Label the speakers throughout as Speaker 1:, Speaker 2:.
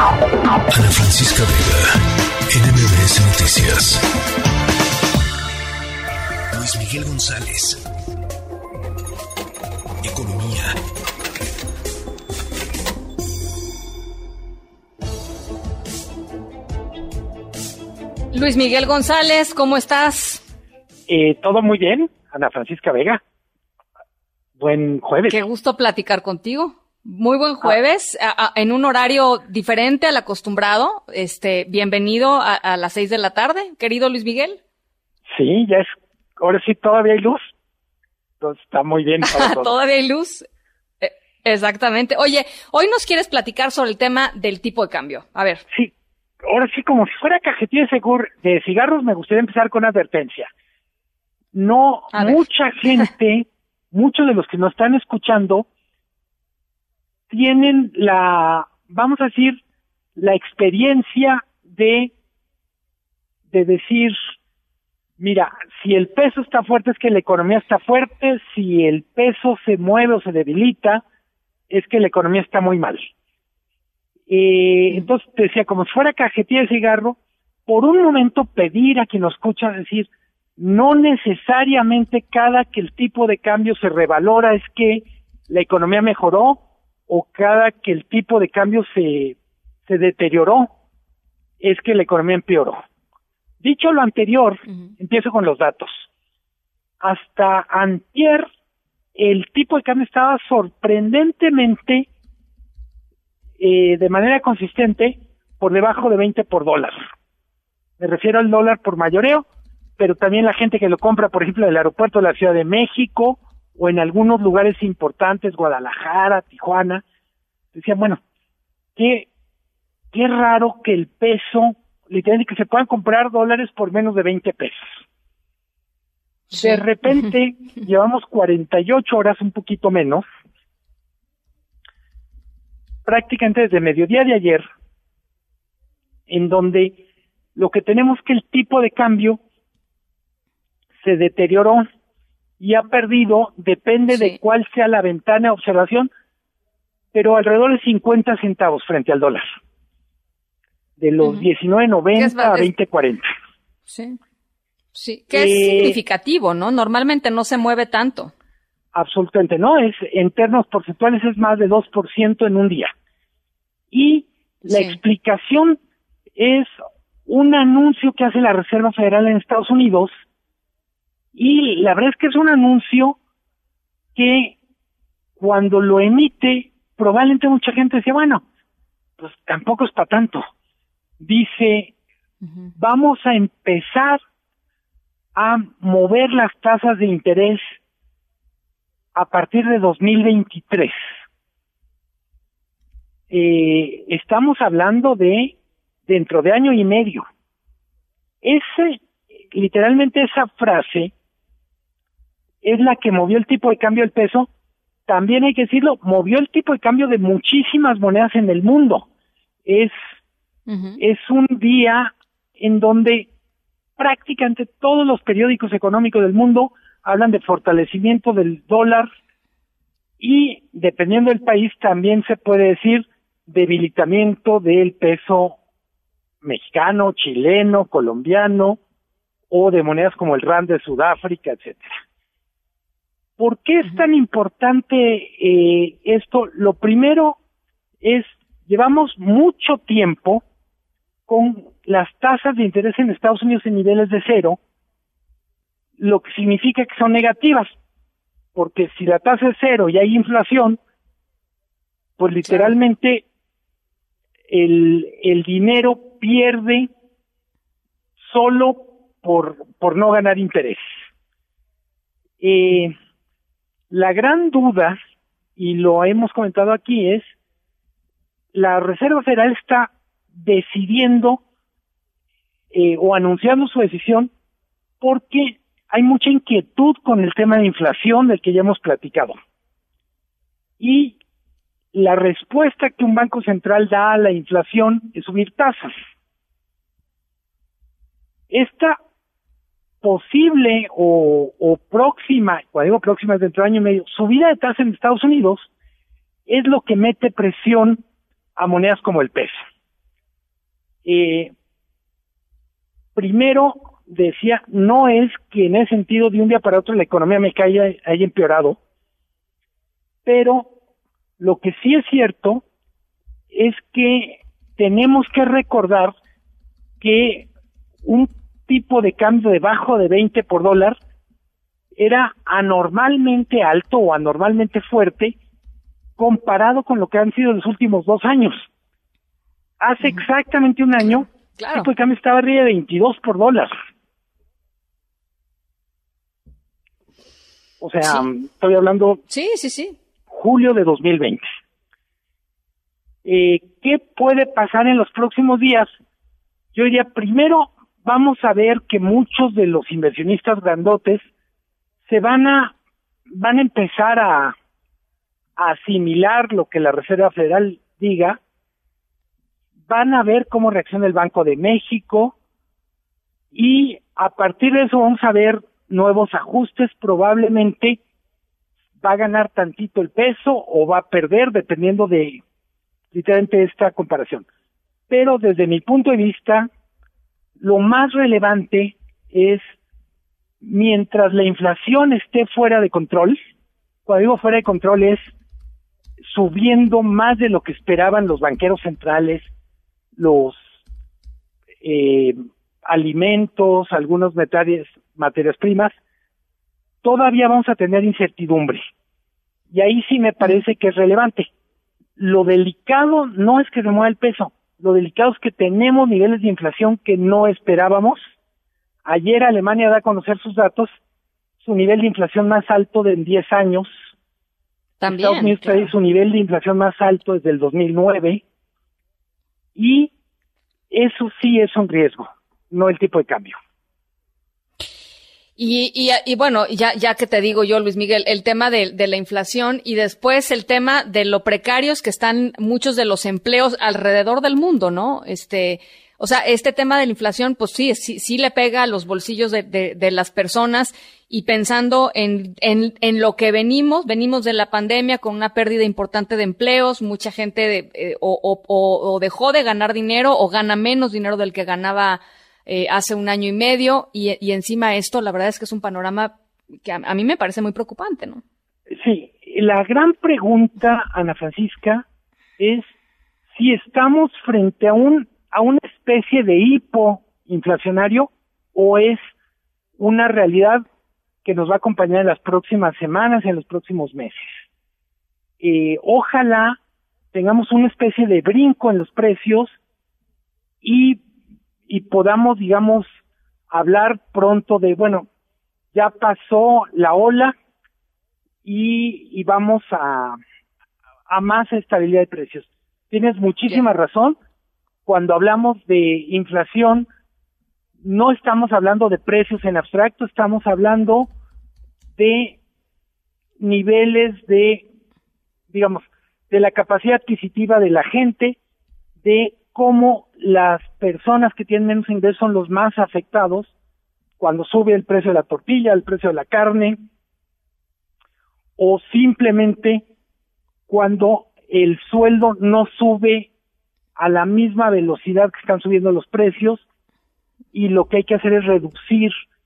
Speaker 1: Ana Francisca Vega, NMBS Noticias. Luis Miguel González. Economía.
Speaker 2: Luis Miguel González, ¿cómo estás?
Speaker 3: Todo muy bien, Ana Francisca Vega. Buen jueves.
Speaker 2: Qué gusto platicar contigo. Muy buen jueves, en un horario diferente al acostumbrado. Bienvenido a las 6 de la tarde, querido Luis Miguel.
Speaker 3: Sí, ahora sí todavía hay luz. Entonces está muy bien para todos.
Speaker 2: Todavía hay luz. Exactamente. Oye, hoy nos quieres platicar sobre el tema del tipo de cambio. A ver.
Speaker 3: Sí, ahora sí, como si fuera cajetilla de cigarros, me gustaría empezar con una advertencia. No, mucha gente, muchos de los que nos están escuchando, tienen la experiencia de decir, mira, si el peso está fuerte es que la economía está fuerte, si el peso se mueve o se debilita, es que la economía está muy mal. Entonces te decía, como si fuera cajetilla de cigarro, por un momento pedir a quien nos escucha decir, no necesariamente cada que el tipo de cambio se revalora es que la economía mejoró, o cada que el tipo de cambio se deterioró, es que la economía empeoró. Dicho lo anterior, empiezo con los datos. Hasta antier, el tipo de cambio estaba sorprendentemente, de manera consistente, por debajo de 20 por dólar. Me refiero al dólar por mayoreo, pero también la gente que lo compra, por ejemplo, en el aeropuerto de la Ciudad de México, o en algunos lugares importantes, Guadalajara, Tijuana, decían, bueno, qué raro que el peso, literalmente que se puedan comprar dólares por menos de 20 pesos. Sí. De repente, llevamos 48 horas, un poquito menos, prácticamente desde mediodía de ayer, en donde lo que tenemos es que el tipo de cambio se deterioró y ha perdido, depende de cuál sea la ventana de observación, pero alrededor de 50 centavos frente al dólar. De los 19.90 a 20.40.
Speaker 2: Sí. Sí, que es significativo, ¿no? Normalmente no se mueve tanto.
Speaker 3: Absolutamente no, en términos porcentuales es más de 2% en un día. Y la explicación es un anuncio que hace la Reserva Federal en Estados Unidos, y la verdad es que es un anuncio que cuando lo emite, probablemente mucha gente decía, bueno, pues tampoco es para tanto. Dice, vamos a empezar a mover las tasas de interés a partir de 2023. Estamos hablando de dentro de año y medio. Literalmente esa frase es la que movió el tipo de cambio del peso. También hay que decirlo, movió el tipo de cambio de muchísimas monedas en el mundo. Es un día en donde prácticamente todos los periódicos económicos del mundo hablan de fortalecimiento del dólar y, dependiendo del país, también se puede decir debilitamiento del peso mexicano, chileno, colombiano, o de monedas como el rand de Sudáfrica, etcétera. ¿Por qué es tan importante esto? Lo primero es, llevamos mucho tiempo con las tasas de interés en Estados Unidos en niveles de cero, lo que significa que son negativas, porque si la tasa es cero y hay inflación, pues literalmente el dinero pierde solo por no ganar interés. La gran duda, y lo hemos comentado aquí, es la Reserva Federal está decidiendo o anunciando su decisión porque hay mucha inquietud con el tema de inflación del que ya hemos platicado. Y la respuesta que un banco central da a la inflación es subir tasas. Esta posible o próxima, cuando digo próxima es dentro de año y medio, subida de tasas en Estados Unidos es lo que mete presión a monedas como el peso. Primero, decía, no es que en ese sentido de un día para otro la economía mexicana haya empeorado, pero lo que sí es cierto es que tenemos que recordar que un tipo de cambio debajo de 20 por dólar era anormalmente alto o anormalmente fuerte comparado con lo que han sido los últimos 2 años. Hace exactamente un año, el tipo de cambio estaba arriba de 22 por dólar. O sea, estoy hablando julio de 2020. ¿Qué puede pasar en los próximos días? Yo diría, primero, vamos a ver que muchos de los inversionistas grandotes se van a empezar a asimilar lo que la Reserva Federal diga, van a ver cómo reacciona el Banco de México y a partir de eso vamos a ver nuevos ajustes. Probablemente va a ganar tantito el peso o va a perder dependiendo de literalmente esta comparación. Pero desde mi punto de vista, lo más relevante es mientras la inflación esté fuera de control. Cuando digo fuera de control es subiendo más de lo que esperaban los banqueros centrales, los alimentos, algunas materias primas, todavía vamos a tener incertidumbre. Y ahí sí me parece que es relevante. Lo delicado no es que se mueva el peso, lo delicado es que tenemos niveles de inflación que no esperábamos. Ayer Alemania da a conocer sus datos, su nivel de inflación más alto de 10 años.
Speaker 2: También,
Speaker 3: Estados Unidos trae su nivel de inflación más alto desde el 2009. Y eso sí es un riesgo, no el tipo de cambio.
Speaker 2: Y bueno, ya que te digo yo, Luis Miguel, el tema de la inflación y después el tema de lo precarios que están muchos de los empleos alrededor del mundo, ¿no? O sea, este tema de la inflación, pues sí le pega a los bolsillos de las personas y pensando en lo que venimos de la pandemia con una pérdida importante de empleos, mucha gente o dejó de ganar dinero o gana menos dinero del que ganaba hace un año y medio y encima esto, la verdad es que es un panorama que a mí me parece muy preocupante, ¿no?
Speaker 3: Sí, la gran pregunta, Ana Francisca, es si estamos frente a una especie de hipoinflacionario o es una realidad que nos va a acompañar en las próximas semanas y en los próximos meses. Ojalá tengamos una especie de brinco en los precios y podamos, digamos, hablar pronto de, bueno, ya pasó la ola y vamos a más estabilidad de precios. Tienes muchísima razón. Cuando hablamos de inflación, no estamos hablando de precios en abstracto, estamos hablando de niveles de, digamos, de la capacidad adquisitiva de la gente, de cómo las personas que tienen menos ingresos son los más afectados cuando sube el precio de la tortilla, el precio de la carne, o simplemente cuando el sueldo no sube a la misma velocidad que están subiendo los precios y lo que hay que hacer es reducir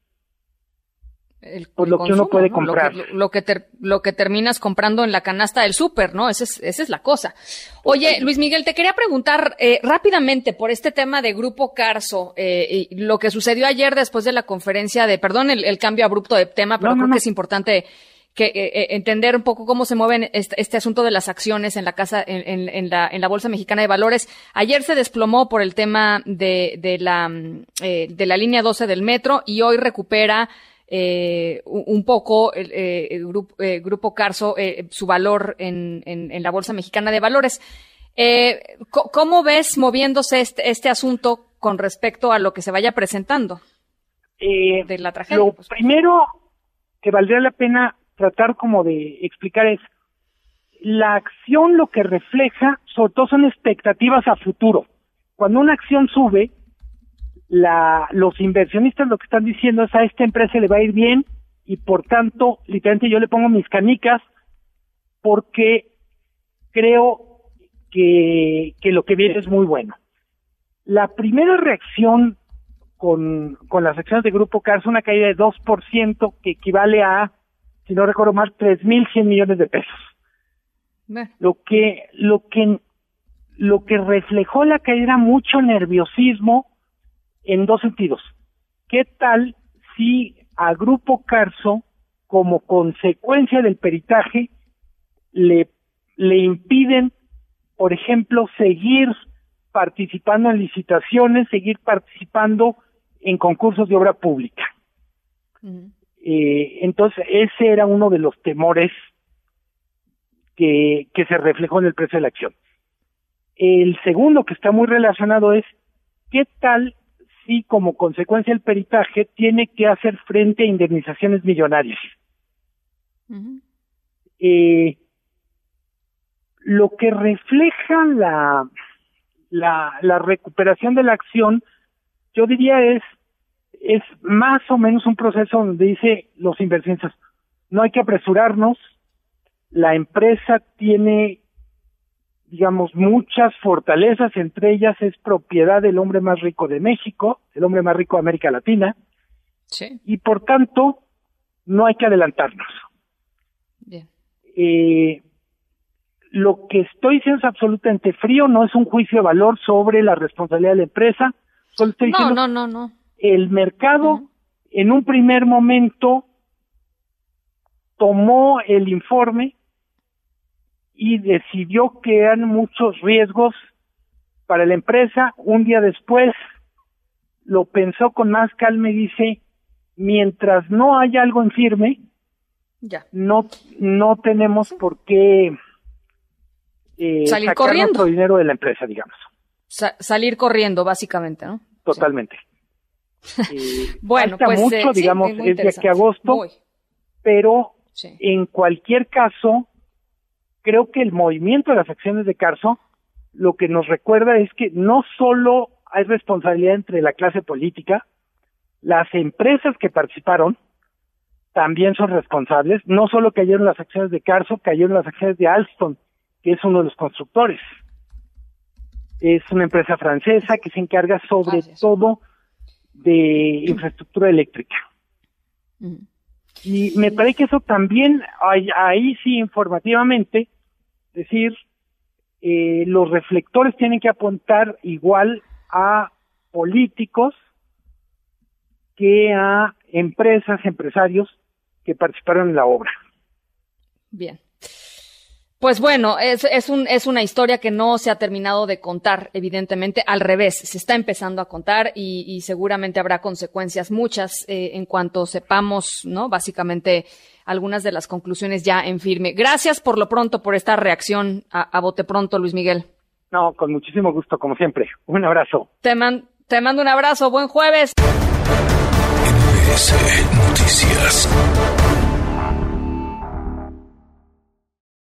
Speaker 3: por lo consumo, que uno puede comprar.
Speaker 2: Lo que terminas comprando en la canasta del súper, ¿no? Esa es la cosa. Oye, Luis Miguel, te quería preguntar rápidamente por este tema de Grupo Carso, lo que sucedió ayer después de la conferencia de, perdón el cambio abrupto de tema, pero creo que es importante que entender un poco cómo se mueven este asunto de las acciones en la la Bolsa Mexicana de Valores. Ayer se desplomó por el tema de la línea 12 del metro y hoy recupera un poco el Grupo Carso su valor en la Bolsa Mexicana de Valores. ¿Cómo ves moviéndose este asunto con respecto a lo que se vaya presentando de la tragedia?
Speaker 3: Lo primero que valdría la pena tratar como de explicar es la acción, lo que refleja sobre todo son expectativas a futuro. Cuando una acción sube, los inversionistas lo que están diciendo es a esta empresa le va a ir bien y por tanto literalmente yo le pongo mis canicas porque creo que lo que viene es muy bueno. La primera reacción con las acciones de Grupo Carso, una caída de 2%, que equivale a, si no recuerdo mal, 3,100 millones de pesos.
Speaker 2: Bueno.
Speaker 3: Lo que reflejó la caída era mucho nerviosismo en dos sentidos. ¿Qué tal si a Grupo Carso, como consecuencia del peritaje, le impiden, por ejemplo, seguir participando en licitaciones, seguir participando en concursos de obra pública?
Speaker 2: Uh-huh.
Speaker 3: Entonces, ese era uno de los temores que se reflejó en el precio de la acción. El segundo, que está muy relacionado, es ¿qué tal si como consecuencia del peritaje tiene que hacer frente a indemnizaciones millonarias?
Speaker 2: Uh-huh.
Speaker 3: Lo que refleja la recuperación de la acción, yo diría es más o menos un proceso donde dice los inversionistas, no hay que apresurarnos, la empresa tiene, digamos, muchas fortalezas, entre ellas es propiedad del hombre más rico de México, el hombre más rico de América Latina,
Speaker 2: sí,
Speaker 3: y por tanto no hay que adelantarnos.
Speaker 2: Bien.
Speaker 3: Lo que estoy diciendo es absolutamente frío, no es un juicio de valor sobre la responsabilidad de la empresa, solo estoy diciendo
Speaker 2: No.
Speaker 3: El mercado
Speaker 2: Uh-huh.
Speaker 3: en un primer momento tomó el informe y decidió que eran muchos riesgos para la empresa. Un día después lo pensó con más calma y dice, mientras no haya algo en firme,
Speaker 2: Ya.
Speaker 3: no tenemos por qué
Speaker 2: salir
Speaker 3: sacar
Speaker 2: corriendo.
Speaker 3: nuestro dinero de la empresa, digamos.
Speaker 2: Salir corriendo, básicamente, ¿no?
Speaker 3: Totalmente.
Speaker 2: Bueno,
Speaker 3: falta
Speaker 2: pues
Speaker 3: mucho, digamos,
Speaker 2: sí, muy
Speaker 3: es de aquí a agosto,
Speaker 2: Muy.
Speaker 3: pero
Speaker 2: Sí.
Speaker 3: en cualquier caso, creo que el movimiento de las acciones de Carso lo que nos recuerda es que no solo hay responsabilidad entre la clase política, las empresas que participaron también son responsables. No solo cayeron las acciones de Carso, cayeron las acciones de Alstom, que es uno de los constructores. Es una empresa francesa que se encarga sobre todo de infraestructura eléctrica.
Speaker 2: Uh-huh.
Speaker 3: Y me parece que eso también, ahí sí informativamente, decir, los reflectores tienen que apuntar igual a políticos que a empresas, empresarios que participaron en la obra.
Speaker 2: Bien. Pues bueno, es una historia que no se ha terminado de contar, evidentemente, al revés, se está empezando a contar y seguramente habrá consecuencias muchas en cuanto sepamos, ¿no? Básicamente algunas de las conclusiones ya en firme. Gracias por lo pronto por esta reacción a bote pronto, Luis Miguel.
Speaker 3: No, con muchísimo gusto, como siempre. Un abrazo.
Speaker 2: Te mando un abrazo, buen jueves.
Speaker 1: MBS Noticias.